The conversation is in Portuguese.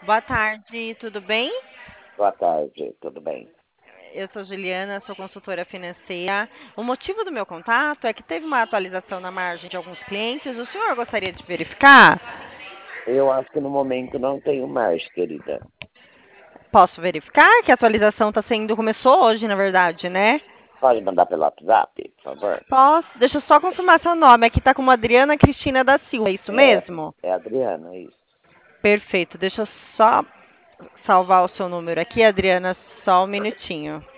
Boa tarde, tudo bem? Boa tarde, tudo bem? Eu sou Juliana, sou consultora financeira. O motivo do meu contato é que teve uma atualização na margem de alguns clientes. O senhor gostaria de verificar? Eu acho que no momento não tenho mais, querida. Posso verificar que a atualização começou hoje, na verdade, né? Pode mandar pelo WhatsApp, por favor? Posso? Deixa eu só confirmar seu nome. Aqui tá como Adriana Cristina da Silva, é isso É, mesmo? é Adriana, é isso. Perfeito. Deixa eu só salvar o seu número aqui, Adriana, só um minutinho.